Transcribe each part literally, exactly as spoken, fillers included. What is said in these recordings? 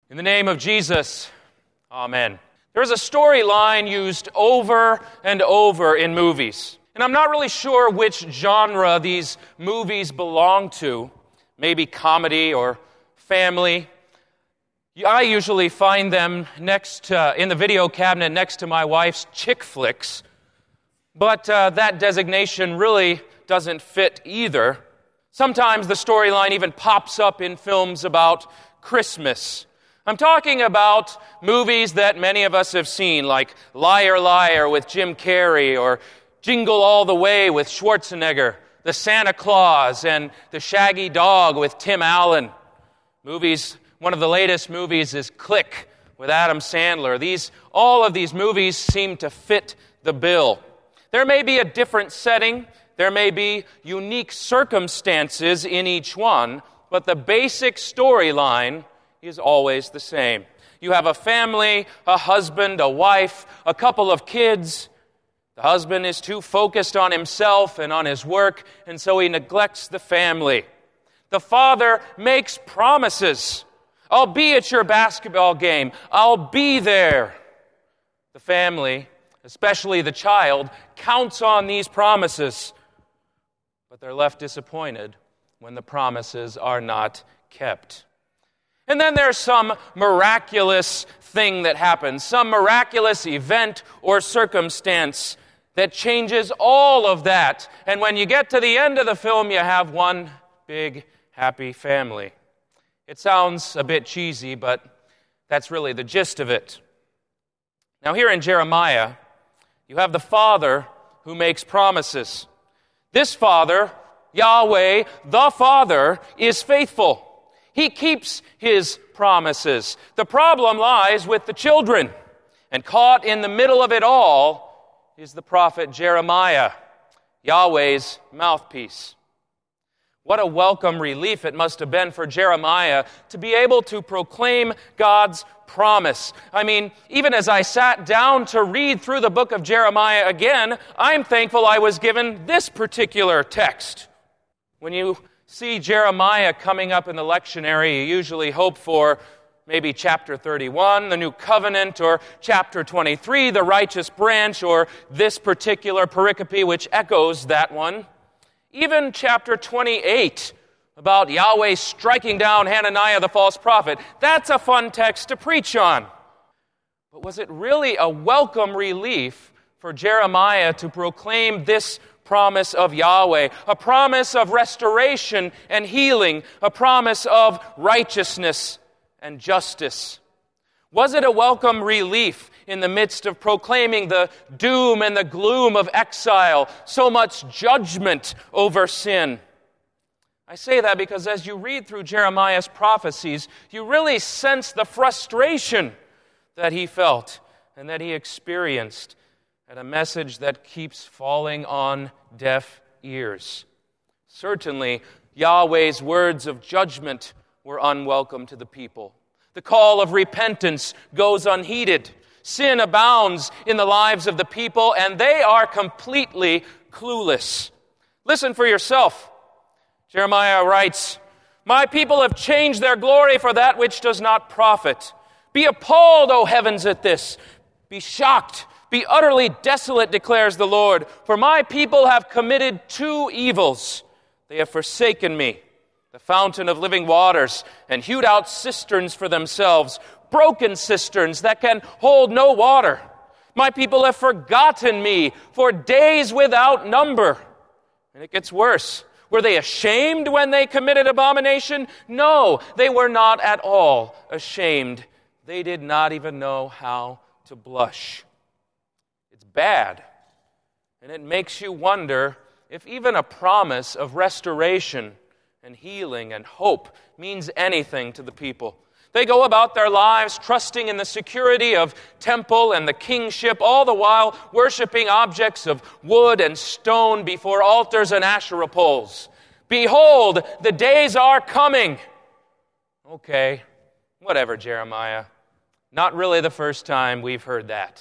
In the name of Jesus, amen. There's a storyline used over and over in movies. And I'm not really sure which genre these movies belong to. Maybe comedy or family. I usually find them next to, in the video cabinet next to my wife's chick flicks. But uh, that designation really doesn't fit either. Sometimes the storyline even pops up in films about Christmas. I'm talking about movies that many of us have seen, like Liar, Liar with Jim Carrey, or Jingle All the Way with Schwarzenegger, The Santa Claus, and The Shaggy Dog with Tim Allen. Movies, one of the latest movies is Click with Adam Sandler. These, all of these movies seem to fit the bill. There may be a different setting, there may be unique circumstances in each one, but the basic storyline is always the same. You have a family, a husband, a wife, a couple of kids. The husband is too focused on himself and on his work, and so he neglects the family. The father makes promises. I'll be at your basketball game. I'll be there. The family, especially the child, counts on these promises, but they're left disappointed when the promises are not kept. And then there's some miraculous thing that happens, some miraculous event or circumstance that changes all of that. And when you get to the end of the film, you have one big, happy family. It sounds a bit cheesy, but that's really the gist of it. Now here in Jeremiah, you have the father who makes promises. This father, Yahweh, the Father, is faithful. He keeps his promises. The problem lies with the children. And caught in the middle of it all is the prophet Jeremiah, Yahweh's mouthpiece. What a welcome relief it must have been for Jeremiah to be able to proclaim God's promise. I mean, even as I sat down to read through the book of Jeremiah again, I'm thankful I was given this particular text. When you see Jeremiah coming up in the lectionary, you usually hope for maybe chapter thirty-one, the New Covenant, or chapter twenty-three, the righteous branch, or this particular pericope which echoes that one. Even chapter twenty-eight, about Yahweh striking down Hananiah the false prophet, that's a fun text to preach on. But was it really a welcome relief for Jeremiah to proclaim this promise of Yahweh, a promise of restoration and healing, a promise of righteousness and justice? Was it a welcome relief in the midst of proclaiming the doom and the gloom of exile, so much judgment over sin? I say that because as you read through Jeremiah's prophecies, you really sense the frustration that he felt and that he experienced at a message that keeps falling on deaf ears. Certainly, Yahweh's words of judgment were unwelcome to the people. The call of repentance goes unheeded. Sin abounds in the lives of the people, and they are completely clueless. Listen for yourself. Jeremiah writes, "My people have changed their glory for that which does not profit. Be appalled, O heavens, at this. Be shocked. Be utterly desolate, declares the Lord. For my people have committed two evils. They have forsaken me, the fountain of living waters, and hewed out cisterns for themselves, broken cisterns that can hold no water. My people have forgotten me for days without number." And it gets worse. Were they ashamed when they committed abomination? No, they were not at all ashamed. They did not even know how to blush. It's bad, and it makes you wonder if even a promise of restoration and healing and hope means anything to the people. They go about their lives trusting in the security of temple and the kingship, all the while worshiping objects of wood and stone before altars and Asherah poles. Behold, the days are coming. Okay, whatever, Jeremiah. Not really the first time we've heard that.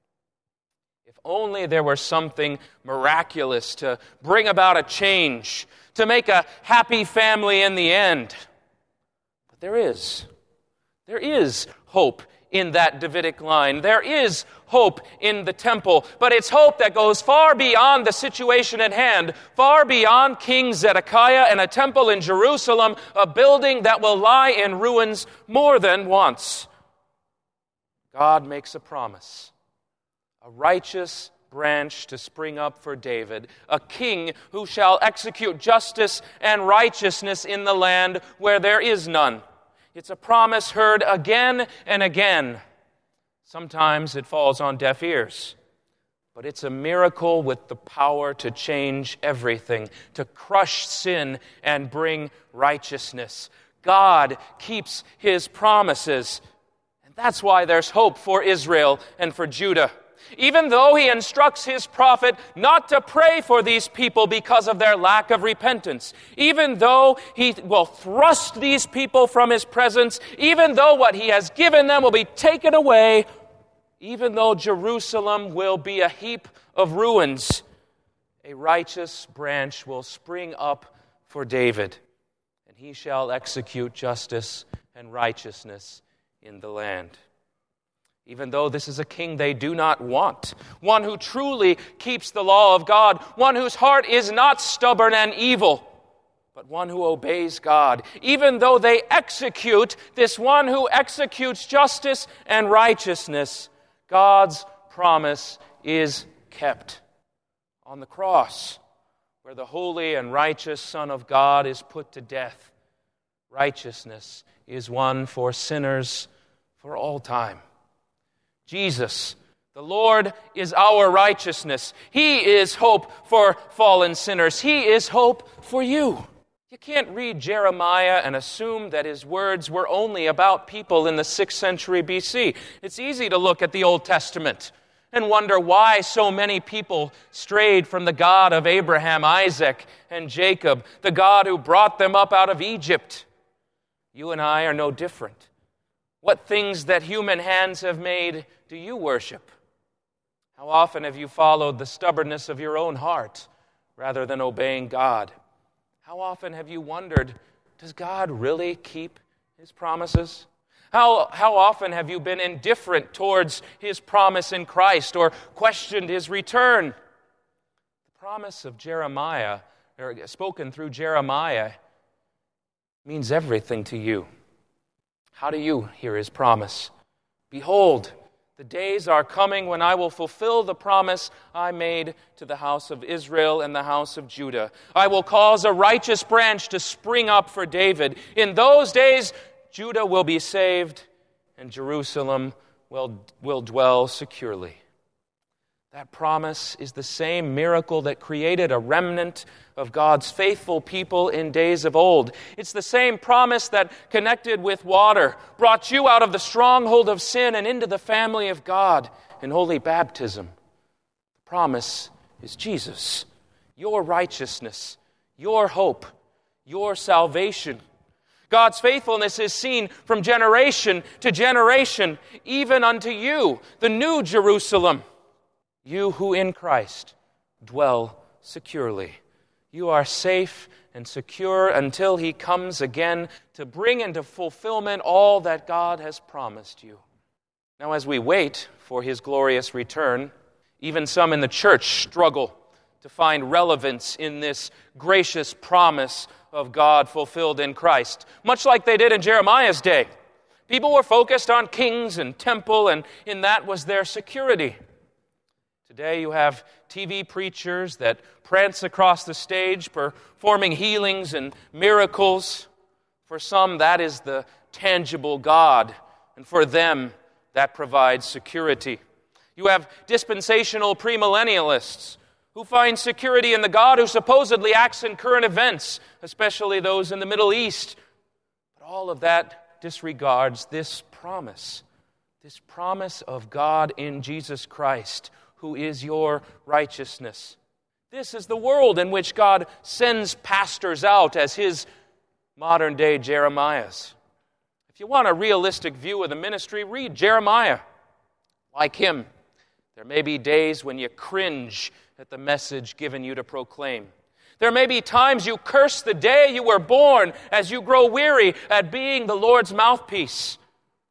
If only there were something miraculous to bring about a change, to make a happy family in the end. But there is. There is hope in that Davidic line. There is hope in the temple, but it's hope that goes far beyond the situation at hand, far beyond King Zedekiah and a temple in Jerusalem, a building that will lie in ruins more than once. God makes a promise, a righteous branch to spring up for David, a king who shall execute justice and righteousness in the land where there is none. It's a promise heard again and again. Sometimes it falls on deaf ears, but it's a miracle with the power to change everything, to crush sin and bring righteousness. God keeps His promises, and that's why there's hope for Israel and for Judah. Even though He instructs His prophet not to pray for these people because of their lack of repentance, even though He will thrust these people from His presence, even though what He has given them will be taken away, even though Jerusalem will be a heap of ruins, a righteous branch will spring up for David, and he shall execute justice and righteousness in the land. Even though this is a king they do not want, one who truly keeps the law of God, one whose heart is not stubborn and evil, but one who obeys God. Even though they execute this one who executes justice and righteousness, God's promise is kept. On the cross, where the holy and righteous Son of God is put to death, righteousness is won for sinners for all time. Jesus, the Lord, is our righteousness. He is hope for fallen sinners. He is hope for you. You can't read Jeremiah and assume that his words were only about people in the sixth century B C. It's easy to look at the Old Testament and wonder why so many people strayed from the God of Abraham, Isaac, and Jacob, the God who brought them up out of Egypt. You and I are no different. What things that human hands have made do you worship? How often have you followed the stubbornness of your own heart rather than obeying God? How often have you wondered, does God really keep His promises? How, how often have you been indifferent towards His promise in Christ or questioned His return? The promise of Jeremiah, or spoken through Jeremiah, means everything to you. How do you hear His promise? Behold, the days are coming when I will fulfill the promise I made to the house of Israel and the house of Judah. I will cause a righteous branch to spring up for David. In those days, Judah will be saved, and Jerusalem will, will dwell securely. That promise is the same miracle that created a remnant of God's faithful people in days of old. It's the same promise that connected with water, brought you out of the stronghold of sin and into the family of God in holy baptism. The promise is Jesus, your righteousness, your hope, your salvation. God's faithfulness is seen from generation to generation, even unto you, the new Jerusalem. You who in Christ dwell securely. You are safe and secure until He comes again to bring into fulfillment all that God has promised you. Now, as we wait for His glorious return, even some in the church struggle to find relevance in this gracious promise of God fulfilled in Christ, much like they did in Jeremiah's day. People were focused on kings and temple, and in that was their security. Today you have T V preachers that prance across the stage performing healings and miracles. For some, that is the tangible God, and for them, that provides security. You have dispensational premillennialists who find security in the God who supposedly acts in current events, especially those in the Middle East. But all of that disregards this promise, this promise of God in Jesus Christ, who is your righteousness. This is the world in which God sends pastors out as His modern-day Jeremiahs. If you want a realistic view of the ministry, read Jeremiah. Like him, there may be days when you cringe at the message given you to proclaim. There may be times you curse the day you were born as you grow weary at being the Lord's mouthpiece.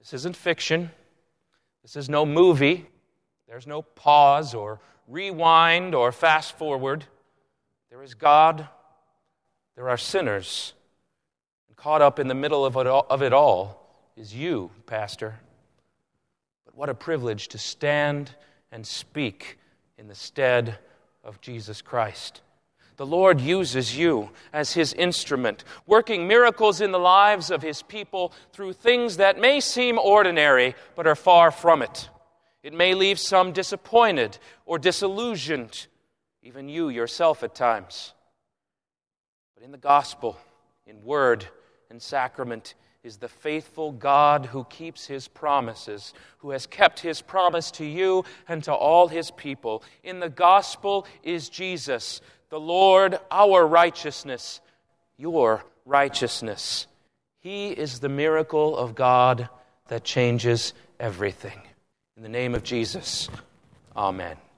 This isn't fiction. This is no movie. There's no pause or rewind or fast forward. There is God. There are sinners. And caught up in the middle of it all, of it all is you, Pastor. But what a privilege to stand and speak in the stead of Jesus Christ. The Lord uses you as His instrument, working miracles in the lives of His people through things that may seem ordinary, but are far from it. It may leave some disappointed or disillusioned, even you yourself at times. But in the gospel, in word and sacrament, is the faithful God who keeps His promises, who has kept His promise to you and to all His people. In the gospel is Jesus, the Lord, our righteousness, your righteousness. He is the miracle of God that changes everything. In the name of Jesus, amen.